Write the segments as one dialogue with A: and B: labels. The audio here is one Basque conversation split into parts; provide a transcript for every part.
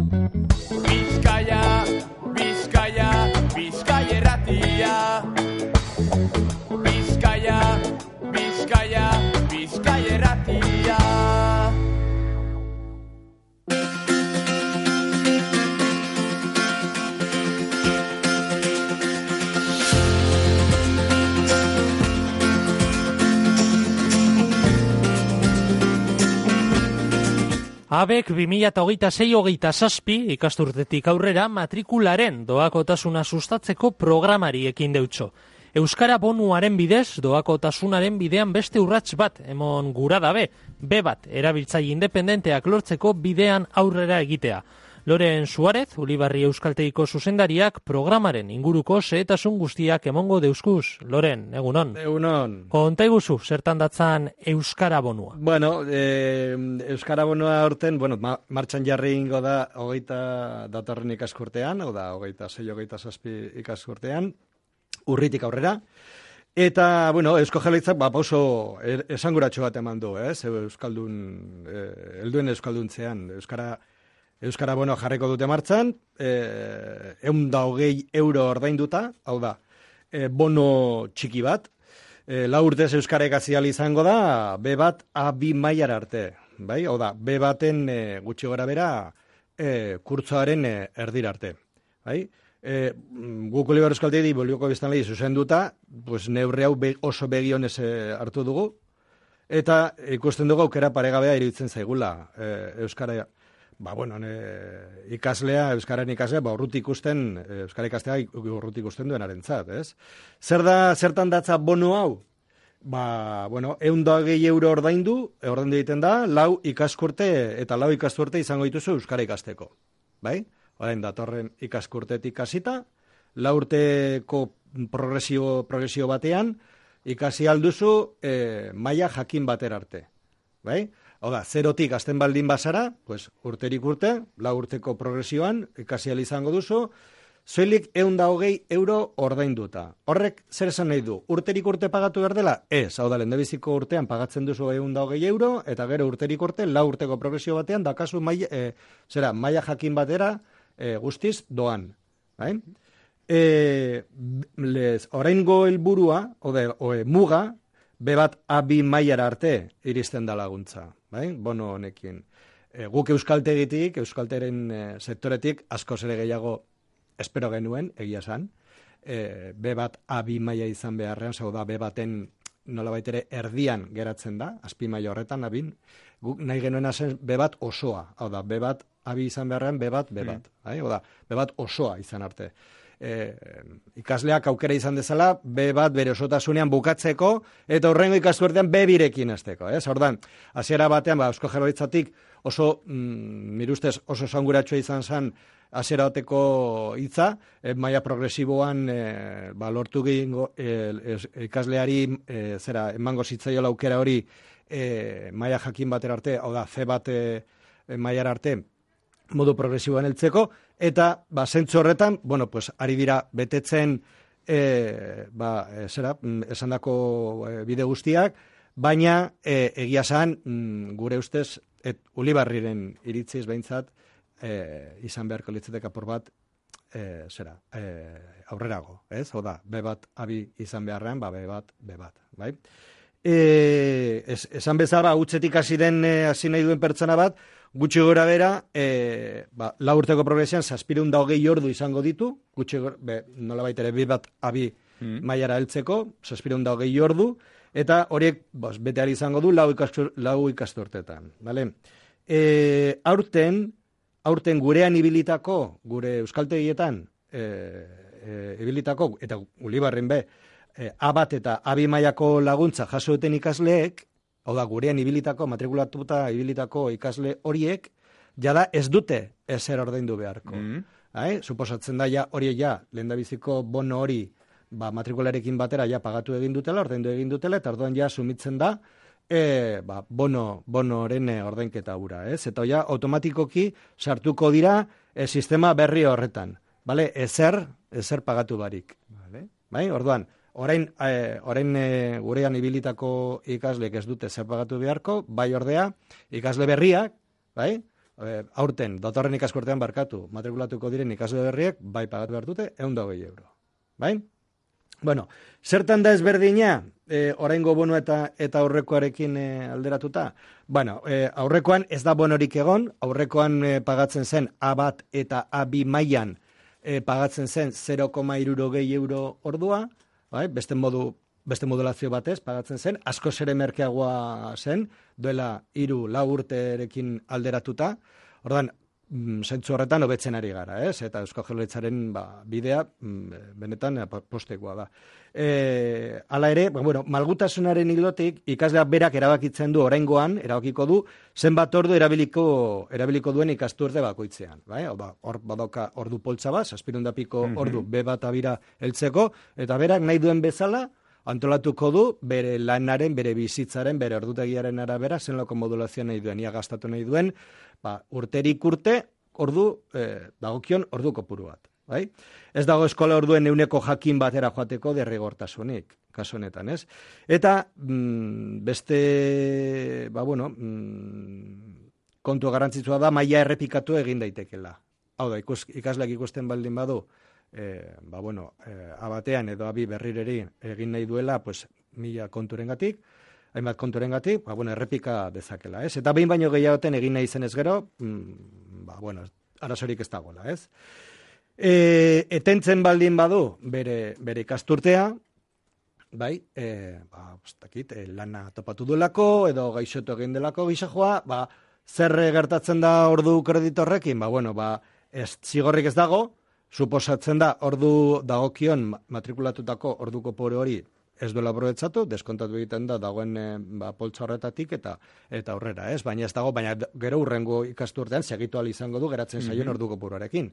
A: Bizkaia, Bizkaia, Bizkaia erratia. Bizkaia, Bizkaia, Bizkaia erratia.
B: Abek 2026-27 ikasturtetik aurrera matrikularen doakotasuna sustatzeko programari ekin deutxo. Euskara bonuaren bidez, doakotasunaren bidean beste urrats bat emon gura dabe, B bat erabiltzaile independenteak lortzeko bidean aurrera egitea. Loren Suarez, Ulibarri Euskaltegiko zuzendariak programaren inguruko xehetasun guztiak emongo deuzkuz. Loren, egunon.
C: Egunon.
B: Konta iguzu, zertan datzan Euskara bonua?
C: Bueno, Euskara bonua horten, martxan jarri ingo da datorren ikaskurtean, hau da, 26-27 ikaskurtean, urritik aurrera. Eta, Eusko Jaurlaritzak pauso esanguratxo bat eman du, helduen euskalduntzean, Euskara bono jarriko dute martxan, 120 euro ordainduta, hau da, bono txiki bat, 4 urtez Euskara ikasi ahal izango da, B bat A2 mailara arte, bai? Hau da, B baten gutxi gora bera kurtzoaren erdira arte, bai? Guk Ulibarri Euskaltegi Bolioko biztanlei zuzenduta, neurri hau oso begionez hartu dugu, eta ikusten dugu aukera paregabea iruditzen zaigula Euskara. Ikaslea, Euskaren ikaslea, urruti ikusten, Euskara ikastea urruti ikusten duenarentzat, ez? Zertan datza bono hau? 120 euro ordaindu egiten da, 4 ikaskurte eta 4 ikasturte izango dituzu Euskara ikasteko, bai? Orain datorren ikaskurtetik hasita, 4 urteko progresio batean, ikasi alduzu maila jakin batera arte, bai? Hau da, 0tik azten baldin bazara, urterik urte, 4 urteko progresioan, ikasi ahal izango duzu, zoilik 120 euro ordainduta. Horrek, zer esan nahi du? Urterik urte pagatu behar dela? Ez, hau da, lehendabiziko urtean pagatzen duzu 120 euro, eta gero urterik urte, 4 urteko progresio batean, dakazu maila jakin batera guztiz doan. Oraingo helburua, muga, B bat A2 mailara arte iristen da laguntza, bai? Bono honekin. Guk Euskaltegitik, Euskalteren sektoretik, askoz ere gehiago espero genuen, egia esan. B bat A2 maila izan beharrean, zau da, B baten nolabait ere erdian geratzen da, azpi maila horretan, A2. Guk nahi genuena zen B bat osoa, hau da, B bat A2 izan beharrean, B bat. Hau da, B bat osoa izan arte. Ikasleak aukera izan dezala B bat bere osotasunean bukatzeko eta horrengo ikasturtean B birekin hasteko, Ordan, hasiera batean Eusko Jaurlaritzatik oso nire ustez oso esanguratsuua izan zen hasiera bateko hitza, maila progresiboan lortu gehiengo ikasleari emango zitzaiola aukera hori maila jakin batera arte, hau da, C bat mailara arte modu progresiboan heltzeko, eta zentzu horretan, ari dira betetzen esandako bide guztiak, baina egia esan gure ustez Ulibarriren iritziz behintzat izan beharko litzateke apur bat aurrerago, ez? Hau da, B bat A2 izan beharrean, B bat, bai? Esan bezala, hutsetik hasi nahi duen pertsona bat, gutxi gora bera, 4 urteko progresian 720 ordu izango ditu, nolabait ere B bat A2 mailara heltzeko, 720 ordu, eta horiek bete ahal izango du 4 ikasturtetan. Aurten gurean ibilitako, gure euskaltegietan ibilitako, eta Ulibarren A bat eta A2 mailako laguntza jaso duten ikasleek, hau da, gurean ibilitako, matrikulatuta ibilitako ikasle horiek, jada ez dute ezer ordaindu beharko. Suposatzen da, lehendabiziko bono hori matrikularekin batera pagatu egin dutela, ordaindu egin dutela, eta orduan sumitzen da, bonoren ordainketa hura. Eta automatikoki sartuko dira sistema berri horretan. Ezer pagatu barik. Orduan, orain gurean ibilitako ikasleek ez dute zer pagatu beharko, bai ordea, ikasle berriak, aurten, datorren ikaskortean barkatu, matrikulatuko diren ikasle berriek, bai pagatu behar dute, 120 euro. Bai? Bueno, zertan da ezberdina, oraingo bono eta aurrekoarekin alderatuta? Bueno, aurrekoan ez da bonorik egon, aurrekoan pagatzen zen A1 eta A2 mailan pagatzen zen 0,60 euro ordua, bai? Beste modulazio batez pagatzen zen, asko ere merkeagoa zen, duela 3-4 urterekin alderatuta, ordan, zentzu horretan hobetzen ari gara, eta Eusko Jaurlaritzaren bidea benetan postekoa da. Hala ere, malgutasunaren ildotik ikasleak berak erabakitzen du oraingoan, erabakiko du, zenbat ordu erabiliko duen ikasturte bakoitzean. Hor badauka ordu poltsa bat, 700 piko ordu B1 A2 heltzeko, eta berak nahi duen bezala, antolatuko du bere lanaren, bere bizitzaren, bere ordutegiaren arabera, zenlako modulazioa nahi duen, ia gastatu nahi duen, urterik urte, dagokion ordu kopuru bat. Bai? Ez dago eskola orduen euneko jakin batera joateko derrigortasunik, kasu honetan, ez? Eta beste, kontu garrantzitsua da, maila errepikatu egin daitekela. Hau da, ikasleak ikusten baldin badu, abatean edo abi berrireri egin nahi duela, 1000 konturengatik, hainbat konturengatik, errepika dezakela, ez? Eta behin baino gehiagoten egin nahi zenez gero, arazorik ez dagoela, ez? Etentzen baldin badu bere ikasturtea, bai, lana topatu duelako, edo gaixotu egin delako gizajoa, zer gertatzen da ordu kreditorrekin? Zigorrik ez dago, suposatzen da ordu dagokion matrikulatutako ordu kopuru hori ez duela aprobetxatu, deskontatu egiten da dagoen poltsa horretatik eta aurrera, ez? Baina ez dago, baina gero hurrengo ikasturtean segitu ahal izango du geratzen zaion ordu kopuruarekin.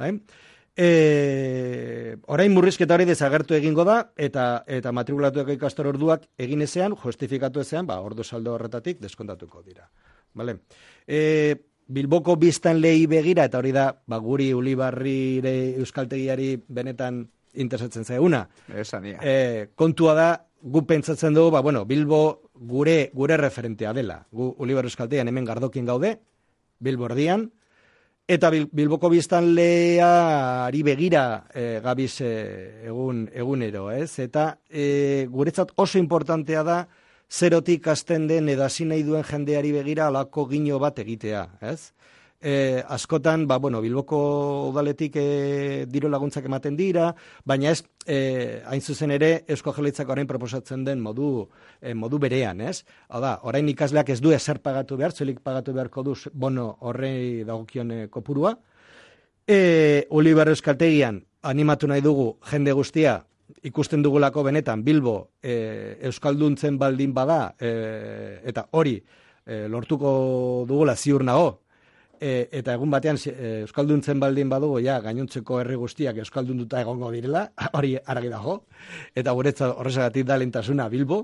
C: Orain murrizketa hori desagertu egingo da eta matrikulatuko ikastor orduak egin ezean, justifikatu ezean, ordu saldo horretatik deskontatuko dira. Vale? Bilboko biztanleei begira, eta hori da, guri Ulibarrire euskaltegiari benetan interesatzen zaiguna. Kontua da, gu pentsatzen dugu, Bilbo gure referentea dela. Gu Ulibarri euskaltegian hemen Gardokin gaude, Bilbo erdian, eta Bilboko biztanleari begira gabiz egunero, ez? Eta guretzat oso importantea da, zerotik hasten den edo hasi nahi duen jendeari begira alako gino bat egitea, ez? Askotan, Bilboko udaletik diru laguntzak ematen dira, baina ez, hain zuzen ere, Eusko Jaurlaritzak orain proposatzen den modu berean, ez? Hau da, orain ikasleak ez du ezer pagatu behar, zelik pagatu beharko du bono horrei dagokion kopurua. Ulibarri euskaltegian animatu nahi dugu jende guztia, ikusten dugulako benetan Bilbo euskalduntzen baldin bada, eta hori lortuko dugula ziur nago, eta egun batean euskalduntzen baldin badugu, gainontzeko herri guztiak euskaldunduta egongo direla, hori argi dago, eta guretzat horrezagatik da lehentasuna Bilbo,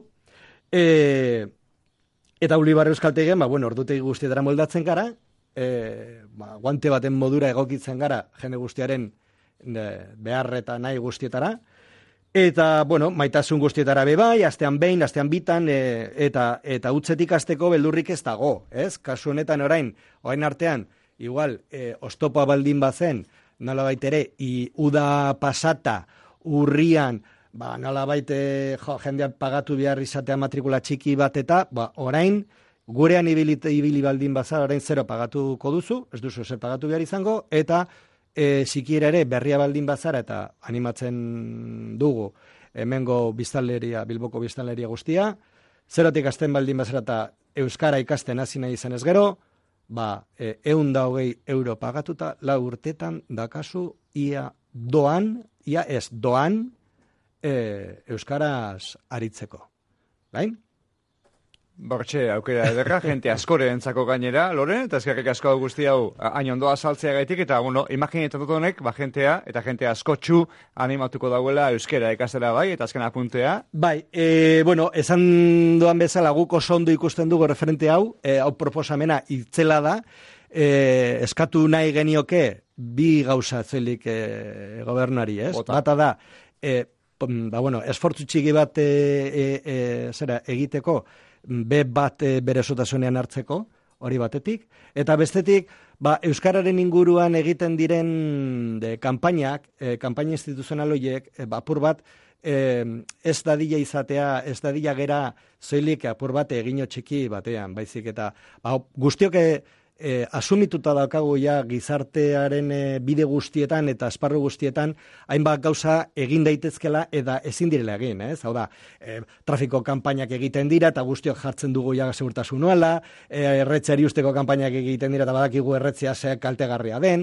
C: eta Ulibarri euskaltegian, ordutegi guztietara moldatzen gara, guante baten modura egokitzen gara jende guztiaren behar eta nahi guztietara, eta, maitasun guztietara bebai, astean behin, astean bitan, eta utzetik hasteko beldurrik ez dago, ez? Kasu honetan orain artean, igual, oztopoa baldin bazen, nolabait ere, uda pasata, urrian, nolabait jendeak pagatu behar izatea matrikula txiki bat eta, orain, gurean ibili baldin bazara, orain zero pagatuko duzu, ez duzu zer pagatu behar izango, eta sikiera ere berria baldin bazara eta animatzen dugu hemengo Bilboko biztanleria guztia, zerotik hasten baldin bazara eta euskara ikasten hasi nahi izanez gero, 120 euro pagatuta 4 urtetan dakazu ia doan euskaraz aritzeko. Bain?
D: Bortxe, aukera ederra, jente askorentzako gainera, Loren, eta eskerrik asko guzti hau hain ondoa saltzea gaitik, eta, imaginetan dut honek, jente askotxu animatuko dauela euskera ikastera bai, eta azken apuntea.
C: Bai, esan doan bezala guk oso ondo ikusten dugu referente hau proposamena itzela da, eskatu nahi genioke bi gauza zelik gobernuari, ez? Bata da, esfortzu txiki bat egiteko, bat bere sotasunean hartzeko, hori batetik, eta bestetik, euskararen inguruan egiten diren kanpainak, kanpaina instituzional horiek, apur bat, ez dadila izatea, ez dadila gera zoilik apur bat egino txiki batean, baizik eta guztiok asumituta daukagu ja gizartearen bide guztietan eta esparru guztietan hainbat gauza egin daitezkela eta ezin direla egin, ez? Hau da, trafiko kanpainak egiten dira eta guztiok jartzen dugu ja segurtasun nuela, erretzeari usteko kanpainak egiten dira eta badakigu erretzea ze kaltegarria den,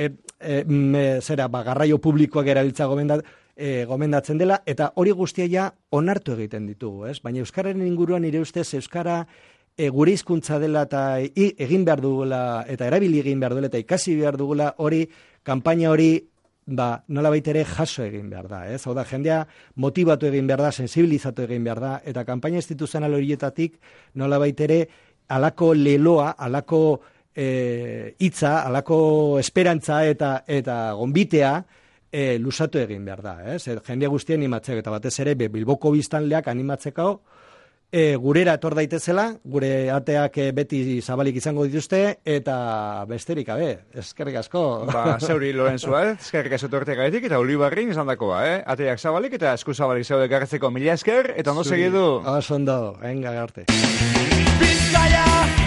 C: garraio publikoak erabiltza gomendatzen dela, eta hori guztia ja onartu egiten ditugu, ez? Baina euskararen inguruan nire ustez euskara gure hizkuntza dela eta egin behar dugula, eta erabili egin behar dugula, eta ikasi behar dugula hori, kanpaina hori, nola baitere jaso egin behar da, ez? Hau da, jendea motibatu egin behar da, sensibilizatu egin behar da, eta kanpaina instituzional horietatik nola baitere alako leloa, alako hitza, alako esperantza eta gonbitea lusatu egin behar da, ez? Jendea guztien animatzeko, eta batez ere Bilboko biztanleak animatzeko, gurera etor daitezela, gure ateak beti zabalik izango dituzte, eta besterik gabe, eskerrik asko.
D: Zeuri, Lorenzo, eskerrik asko torte gaitik, eta Olibarrin izan dakoa, ateak zabalik, eta esku zabalik zaude garratzeko mila esker, eta ondo segidu.
C: Oso ondo, venga, garte.
A: Bizkaia!